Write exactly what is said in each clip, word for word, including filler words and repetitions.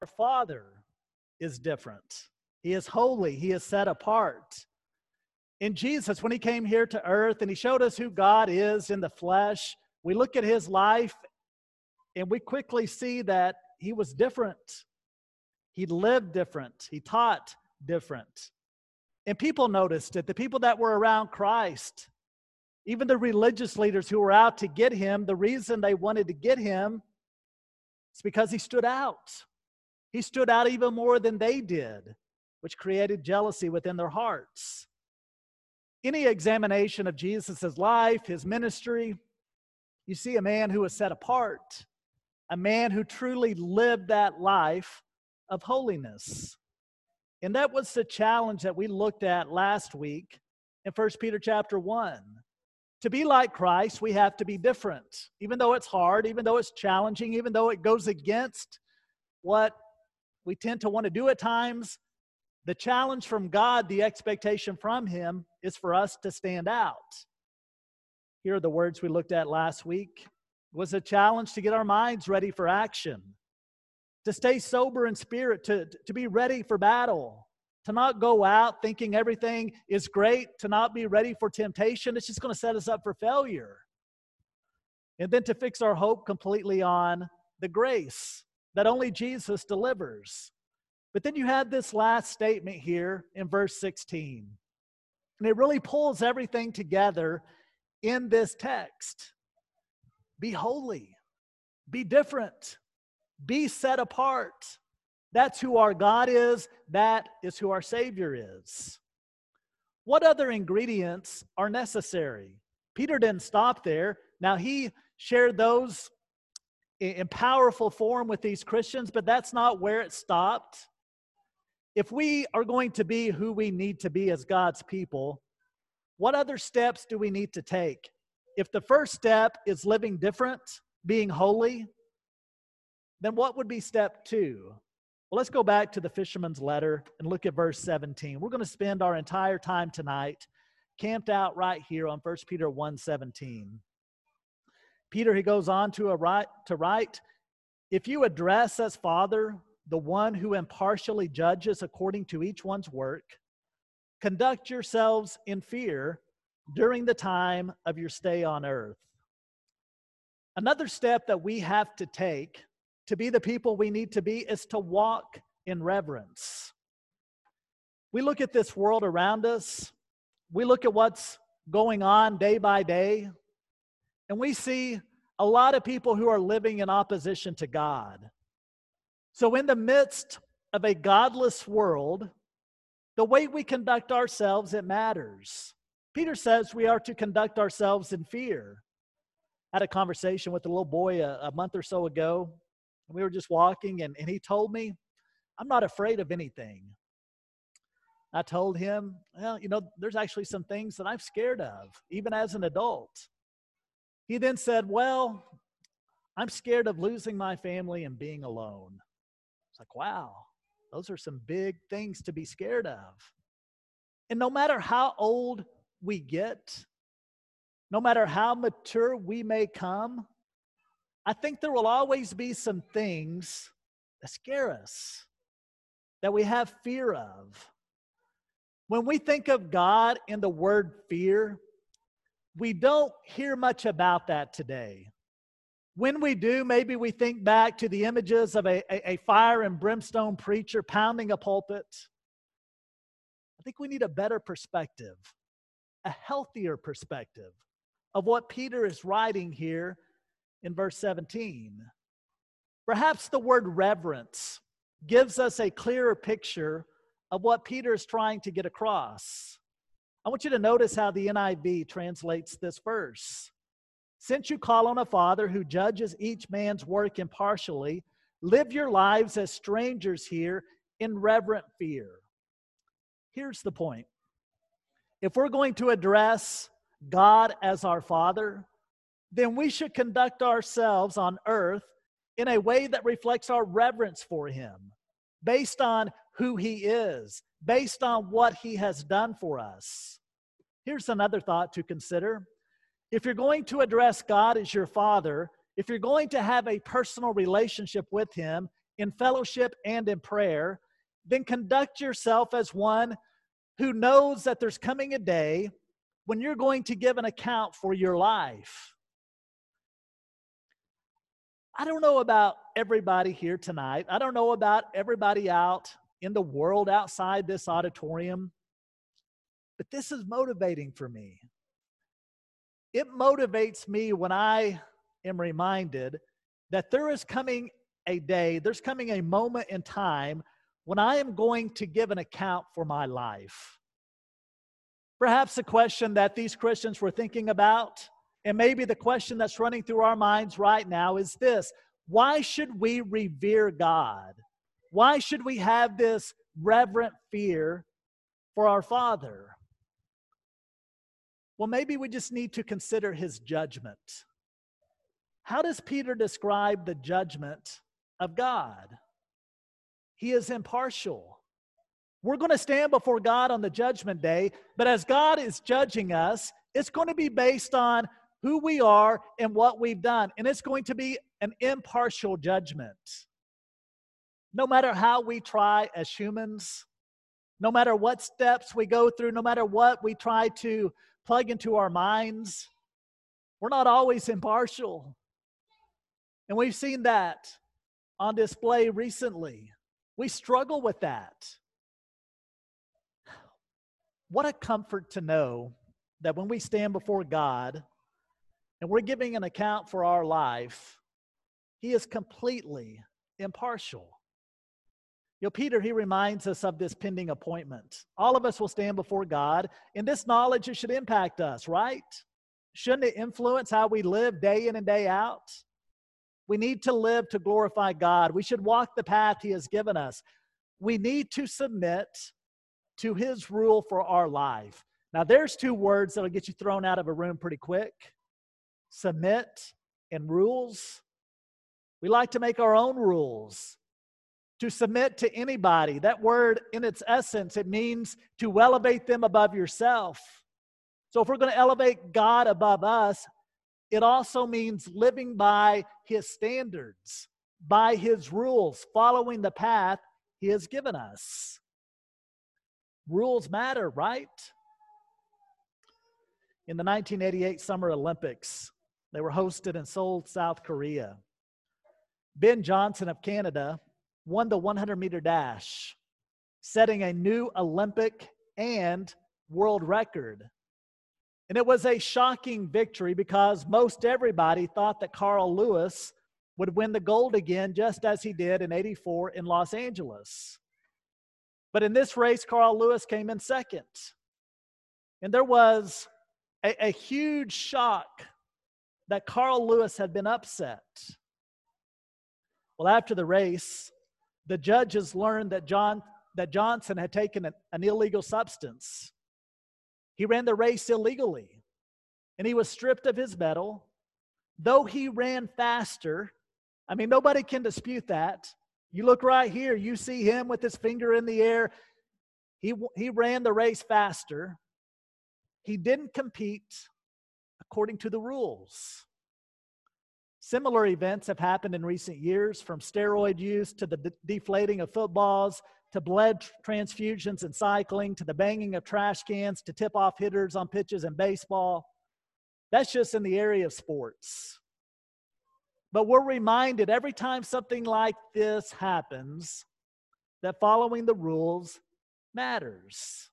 Our Father is different. He is holy. He is set apart. In Jesus, when he came here to earth and he showed us who God is in the flesh, we look at his life and we quickly see that he was different. He lived different. He taught different. And people noticed it. The people that were around Christ, even the religious leaders who were out to get him, the reason they wanted to get him is because he stood out. He stood out even more than they did, which created jealousy within their hearts. Any examination of Jesus' life, his ministry, you see a man who was set apart, a man who truly lived that life of holiness. And that was the challenge that we looked at last week in First Peter chapter one. To be like Christ, we have to be different. Even though it's hard, even though it's challenging, even though it goes against what we tend to want to do at times, the challenge from God, the expectation from him, is for us to stand out. Here are the words we looked at last week. It was a challenge to get our minds ready for action, to stay sober in spirit, to, to be ready for battle, to not go out thinking everything is great, to not be ready for temptation. It's just going to set us up for failure. And then to fix our hope completely on the grace that only Jesus delivers. But then you have this last statement here in verse sixteen. And it really pulls everything together in this text. Be holy. Be different. Be set apart. That's who our God is. That is who our Savior is. What other ingredients are necessary? Peter didn't stop there. Now, he shared those in powerful form with these Christians, but that's not where it stopped. If we are going to be who we need to be as God's people, what other steps do we need to take? If the first step is living different, being holy, then what would be step two? Well, let's go back to the fisherman's letter and look at verse seventeen. We're going to spend our entire time tonight camped out right here on First Peter one seventeen. Peter, he goes on to, a write, to write, if you address as Father the one who impartially judges according to each one's work, conduct yourselves in fear during the time of your stay on earth. Another step that we have to take to be the people we need to be is to walk in reverence. We look at this world around us, we look at what's going on day by day, and we see a lot of people who are living in opposition to God. So in the midst of a godless world, the way we conduct ourselves, it matters. Peter says we are to conduct ourselves in fear. I had a conversation with a little boy a, a month or so ago, and we were just walking, and, and he told me, I'm not afraid of anything. I told him, well, you know, there's actually some things that I'm scared of, even as an adult. He then said, well, I'm scared of losing my family and being alone. It's like, wow, those are some big things to be scared of. And no matter how old we get, no matter how mature we may come, I think there will always be some things that scare us, that we have fear of. When we think of God in the word fear, we don't hear much about that today. When we do, maybe we think back to the images of a, a, a fire and brimstone preacher pounding a pulpit. I think we need a better perspective, a healthier perspective of what Peter is writing here in verse seventeen. Perhaps the word reverence gives us a clearer picture of what Peter is trying to get across. I want you to notice how the N I V translates this verse. Since you call on a Father who judges each man's work impartially, live your lives as strangers here in reverent fear. Here's the point. If we're going to address God as our Father, then we should conduct ourselves on earth in a way that reflects our reverence for Him, based on who He is, based on what He has done for us. Here's another thought to consider. If you're going to address God as your Father, if you're going to have a personal relationship with Him, in fellowship and in prayer, then conduct yourself as one who knows that there's coming a day when you're going to give an account for your life. I don't know about everybody here tonight. I don't know about everybody out in the world outside this auditorium, but this is motivating for me. It motivates me when I am reminded that there is coming a day, there's coming a moment in time when I am going to give an account for my life. Perhaps the question that these Christians were thinking about, and maybe the question that's running through our minds right now, is this: why should we revere God? Why should we have this reverent fear for our Father? Well, maybe we just need to consider his judgment. How does Peter describe the judgment of God? He is impartial. We're going to stand before God on the judgment day, but as God is judging us, it's going to be based on who we are and what we've done, and it's going to be an impartial judgment. No matter how we try as humans, no matter what steps we go through, no matter what we try to plug into our minds, we're not always impartial. And we've seen that on display recently. We struggle with that. What a comfort to know that when we stand before God and we're giving an account for our life, he is completely impartial. You know, Peter, he reminds us of this pending appointment. All of us will stand before God, and this knowledge, it should impact us, right? Shouldn't it influence how we live day in and day out? We need to live to glorify God. We should walk the path he has given us. We need to submit to his rule for our life. Now, there's two words that'll get you thrown out of a room pretty quick: submit and rules. We like to make our own rules. To submit to anybody, that word in its essence, it means to elevate them above yourself. So if we're going to elevate God above us, it also means living by his standards, by his rules, following the path he has given us. Rules matter, right? In the nineteen eighty-eight Summer Olympics, they were hosted in Seoul, South Korea. Ben Johnson of Canada won the one hundred meter dash, setting a new Olympic and world record. And it was a shocking victory because most everybody thought that Carl Lewis would win the gold again, just as he did in eighty-four in Los Angeles. But in this race, Carl Lewis came in second. And there was a, a huge shock that Carl Lewis had been upset. Well, after the race, the judges learned that John that Johnson had taken an, an illegal substance. He ran the race illegally, and he was stripped of his medal. Though he ran faster, I mean, nobody can dispute that. You look right here, you see him with his finger in the air. He, he ran the race faster. He didn't compete according to the rules. Similar events have happened in recent years, from steroid use to the de- deflating of footballs, to blood transfusions in cycling, to the banging of trash cans, to tip-off hitters on pitches in baseball. That's just in the area of sports. But we're reminded every time something like this happens that following the rules matters.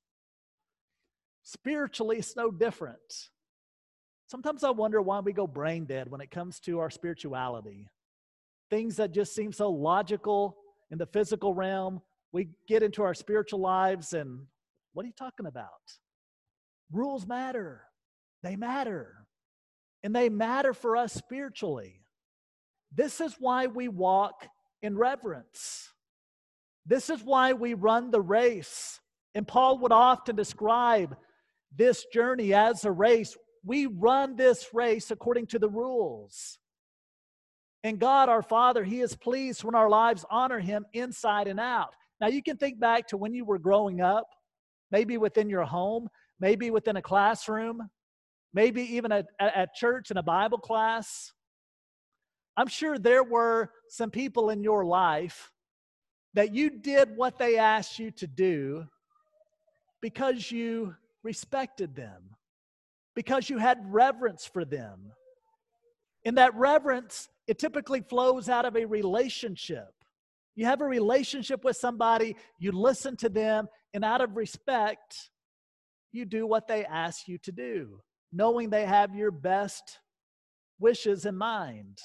Spiritually, it's no different. Sometimes I wonder why we go brain dead when it comes to our spirituality. Things that just seem so logical in the physical realm, we get into our spiritual lives and, what are you talking about? Rules matter. They matter. And they matter for us spiritually. This is why we walk in reverence. This is why we run the race. And Paul would often describe this journey as a race. We run this race according to the rules. And God, our Father, He is pleased when our lives honor Him inside and out. Now, you can think back to when you were growing up, maybe within your home, maybe within a classroom, maybe even at, at church in a Bible class. I'm sure there were some people in your life that you did what they asked you to do because you respected them, because you had reverence for them. And that reverence, it typically flows out of a relationship. You have a relationship with somebody, you listen to them, and out of respect, you do what they ask you to do, knowing they have your best wishes in mind.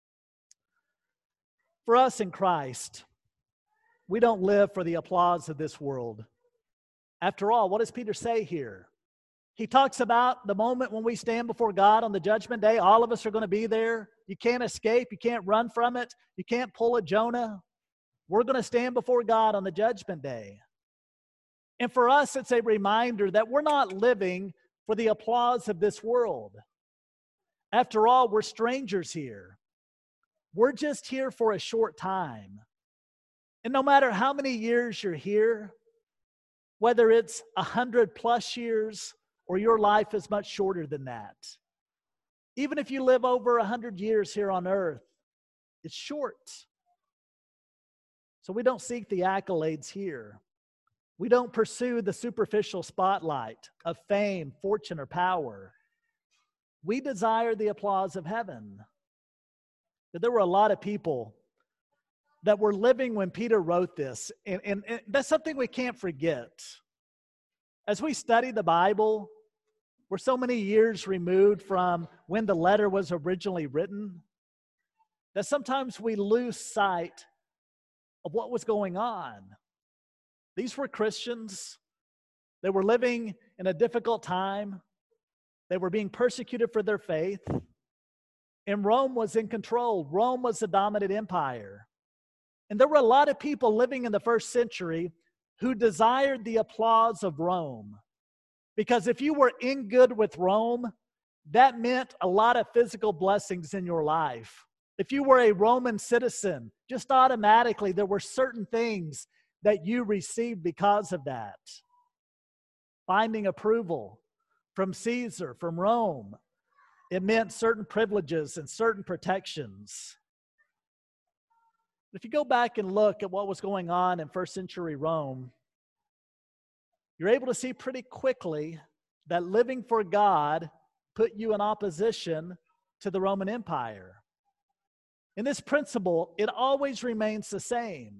For us in Christ, we don't live for the applause of this world. After all, what does Peter say here? He talks about the moment when we stand before God on the judgment day. All of us are going to be there. You can't escape. You can't run from it. You can't pull a Jonah. We're going to stand before God on the judgment day. And for us, it's a reminder that we're not living for the applause of this world. After all, we're strangers here. We're just here for a short time. And no matter how many years you're here, whether it's a hundred plus years or your life is much shorter than that, even if you live over a hundred years here on earth, it's short. So we don't seek the accolades here. We don't pursue the superficial spotlight of fame, fortune, or power. We desire the applause of heaven. But there were a lot of people that were living when Peter wrote this, and, and, and that's something we can't forget. As we study the Bible, we're so many years removed from when the letter was originally written that sometimes we lose sight of what was going on. These were Christians. They were living in a difficult time. They were being persecuted for their faith. And Rome was in control. Rome was the dominant empire. And there were a lot of people living in the first century who desired the applause of Rome. Because if you were in good with Rome, that meant a lot of physical blessings in your life. If you were a Roman citizen, just automatically there were certain things that you received because of that. Finding approval from Caesar, from Rome, it meant certain privileges and certain protections. If you go back and look at what was going on in first century Rome, you're able to see pretty quickly that living for God put you in opposition to the Roman Empire. And this principle, it always remains the same.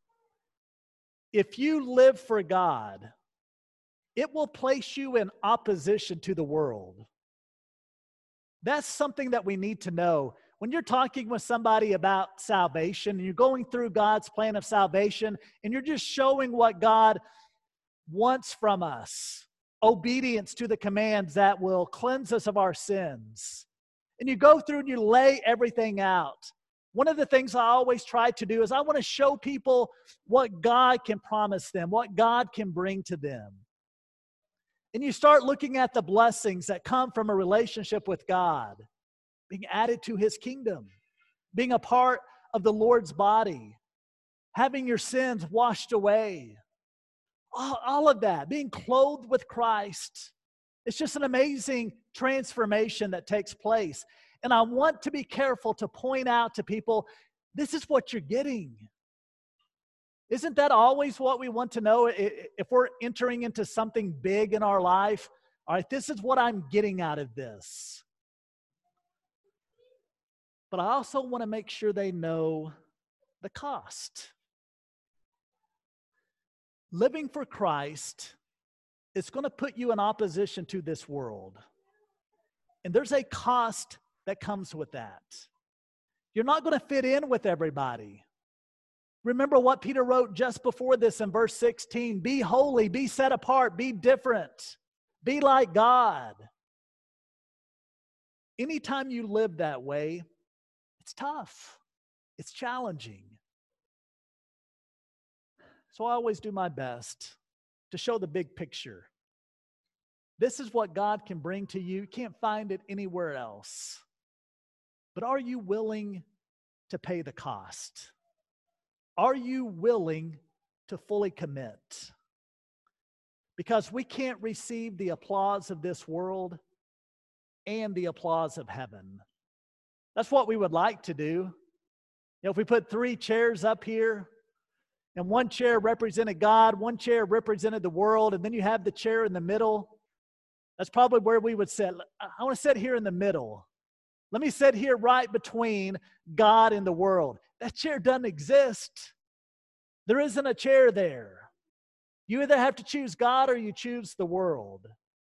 If you live for God, it will place you in opposition to the world. That's something that we need to know. When you're talking with somebody about salvation, and you're going through God's plan of salvation, and you're just showing what God wants from us, obedience to the commands that will cleanse us of our sins, and you go through and you lay everything out. One of the things I always try to do is I want to show people what God can promise them, what God can bring to them. And you start looking at the blessings that come from a relationship with God, being added to His kingdom, being a part of the Lord's body, having your sins washed away, all, all of that, being clothed with Christ. It's just an amazing transformation that takes place. And I want to be careful to point out to people, this is what you're getting. Isn't that always what we want to know? If we're entering into something big in our life, all right, this is what I'm getting out of this. But I also want to make sure they know the cost. Living for Christ is going to put you in opposition to this world. And there's a cost that comes with that. You're not going to fit in with everybody. Remember what Peter wrote just before this in verse sixteen. Be holy, be set apart, be different, be like God. Anytime you live that way, it's tough. It's challenging. So I always do my best to show the big picture. This is what God can bring to you. You can't find it anywhere else. But are you willing to pay the cost? Are you willing to fully commit? Because we can't receive the applause of this world and the applause of heaven. That's what we would like to do. You know, if we put three chairs up here, and one chair represented God, one chair represented the world, and then you have the chair in the middle, that's probably where we would sit. I want to sit here in the middle. Let me sit here right between God and the world. That chair doesn't exist. There isn't a chair there. You either have to choose God or you choose the world.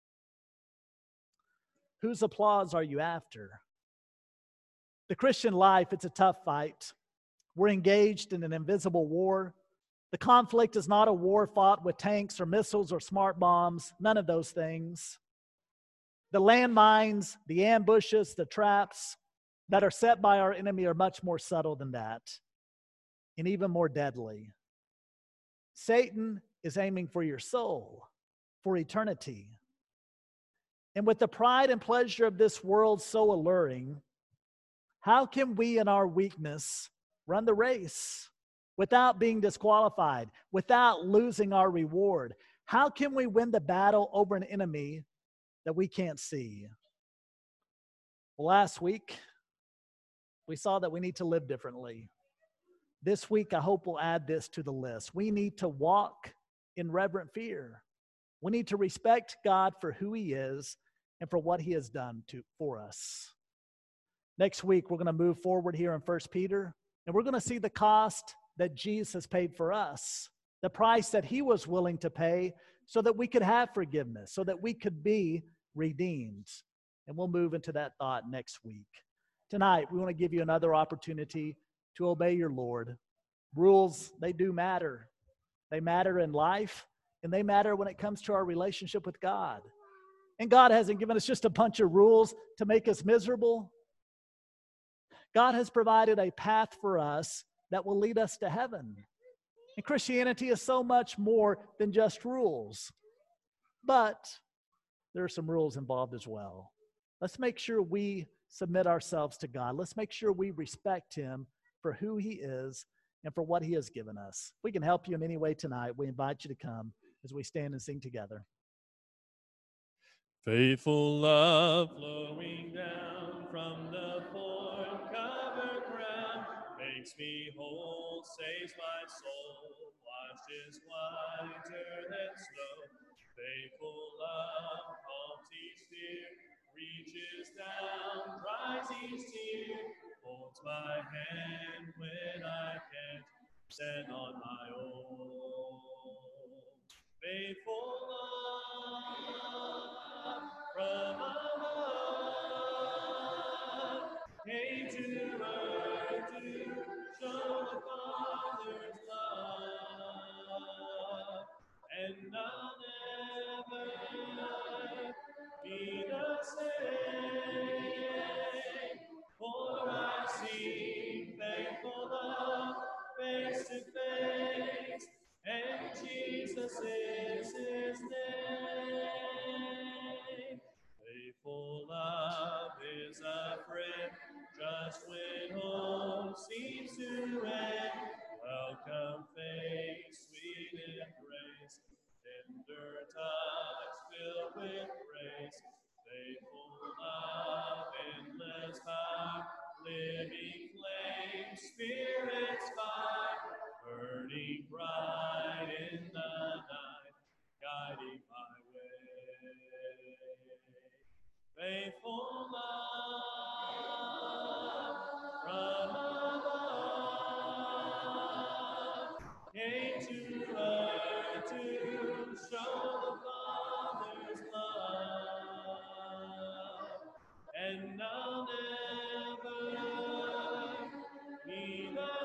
Whose applause are you after? The Christian life, it's a tough fight. We're engaged in an invisible war. The conflict is not a war fought with tanks or missiles or smart bombs, none of those things. The landmines, the ambushes, the traps that are set by our enemy are much more subtle than that, and even more deadly. Satan is aiming for your soul, for eternity. And with the pride and pleasure of this world so alluring, how can we in our weakness run the race without being disqualified, without losing our reward? How can we win the battle over an enemy that we can't see? Well, last week, we saw that we need to live differently. This week, I hope we'll add this to the list. We need to walk in reverent fear. We need to respect God for who He is and for what He has done to, for us. Next week, we're going to move forward here in First Peter, and we're going to see the cost that Jesus paid for us, the price that He was willing to pay so that we could have forgiveness, so that we could be redeemed. And we'll move into that thought next week. Tonight, we want to give you another opportunity to obey your Lord. Rules, they do matter. They matter in life, and they matter when it comes to our relationship with God. And God hasn't given us just a bunch of rules to make us miserable. God has provided a path for us that will lead us to heaven. And Christianity is so much more than just rules. But there are some rules involved as well. Let's make sure we submit ourselves to God. Let's make sure we respect Him for who He is and for what He has given us. If we can help you in any way tonight, we invite you to come as we stand and sing together. Faithful love flowing down from the thorn-covered ground makes me whole, saves my soul, washed is whiter than snow. Faithful love calms each fear, reaches down, dries each tear, holds my hand when I can't stand on my own. Faithful love from above came to earth to show the Father's love, and I'll never be the same, for I've seen faithful love face to face, and Jesus is His name. Faithful love is a friend just when hope seems to end. Welcome face, sweet embrace, tender touch filled with grace. Faithful love, endless power, living flame, Spirit's fire, burning bright in the night, guiding my way. Faithful love from above came to earth to show the Father's love, and I'll never be the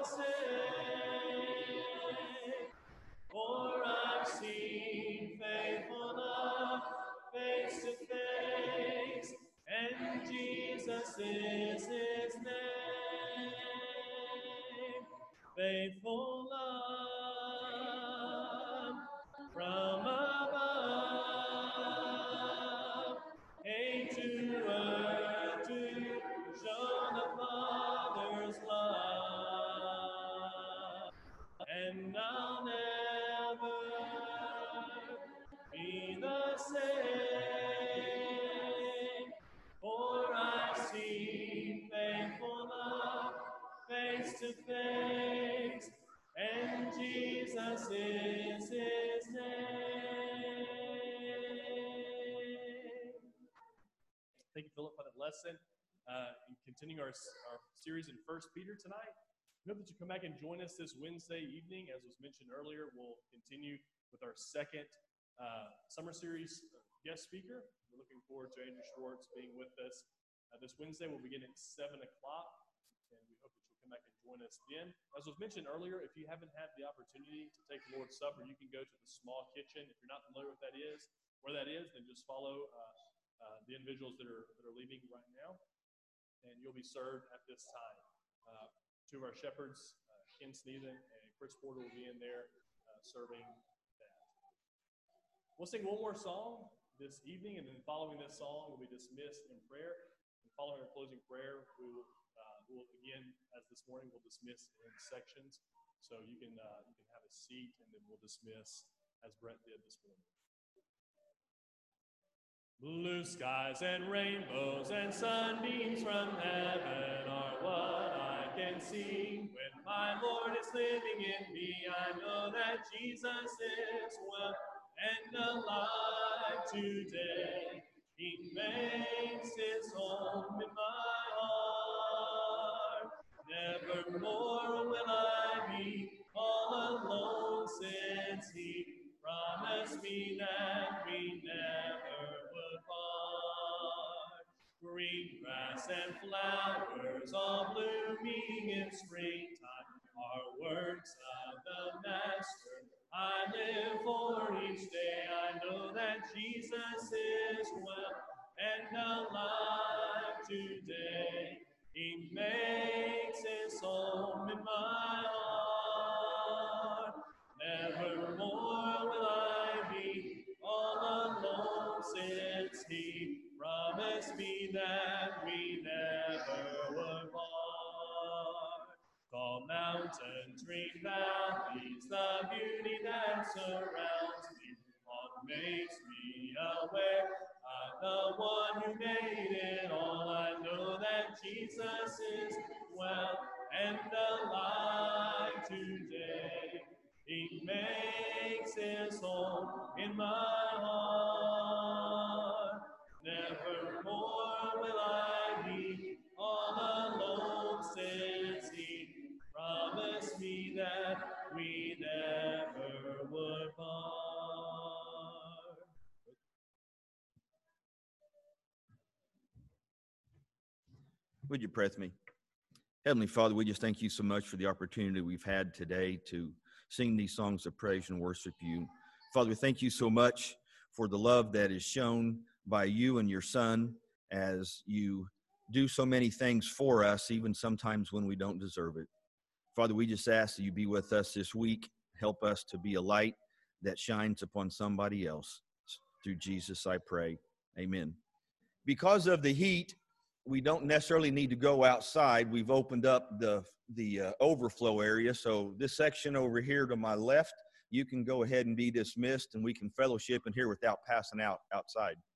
same, for I've seen faithful love face to face, and Jesus is His name. Faithful love from above came to earth to show the Father's love, and I'll never be the same, for I've seen faithful is his name. Thank you, Philip, for that lesson. Uh, and continuing our, our series in First Peter tonight. We hope that you come back and join us this Wednesday evening. As was mentioned earlier, we'll continue with our second uh, summer series guest speaker. We're looking forward to Andrew Schwartz being with us uh, this Wednesday. We'll begin at seven o'clock, and we hope that you'll come back and join us then. As was mentioned earlier, if you haven't had the opportunity to take the Lord's Supper, you can go to the small kitchen. If you're not familiar with that is, where that is, then just follow uh, uh, the individuals that are, that are leaving right now, and you'll be served at this time. Uh, two of our shepherds, uh, Ken Sneathen and Chris Porter, will be in there uh, serving that. We'll sing one more song this evening, and then following this song, we'll be dismissed in prayer. And following our closing prayer, we will, uh, we'll again, as this morning, we'll dismiss in sections. So you can uh, you can have a seat, and then we'll dismiss as Brett did this morning. Blue skies and rainbows and sunbeams from heaven are what I can see. When my Lord is living in me, I know that Jesus is well and alive today. He makes his home in my heart. Nevermore will I be all alone, since he promised me that we never would part. Green grass and flowers all blooming in springtime are works of the Master. I live for each day. I know that Jesus is well and alive today. He makes his home in my heart. Nevermore will I be all alone, since he promised me that we never would part. Call mountains, green valleys, the beauty that surrounds me. What makes me aware I'm the one who made it all. I know that Jesus is well and alive today. He makes his home in my heart. Nevermore will I be all alone, since he promised me that we never would part. Would you pray with me? Heavenly Father, we just thank you so much for the opportunity we've had today to sing these songs of praise and worship you. Father, we thank you so much for the love that is shown by you and your Son as you do so many things for us, even sometimes when we don't deserve it. Father, we just ask that you be with us this week. Help us to be a light that shines upon somebody else. Through Jesus, I pray. Amen. Because of the heat, we don't necessarily need to go outside. We've opened up the, the uh, overflow area. So this section over here to my left, you can go ahead and be dismissed, and we can fellowship in here without passing out outside.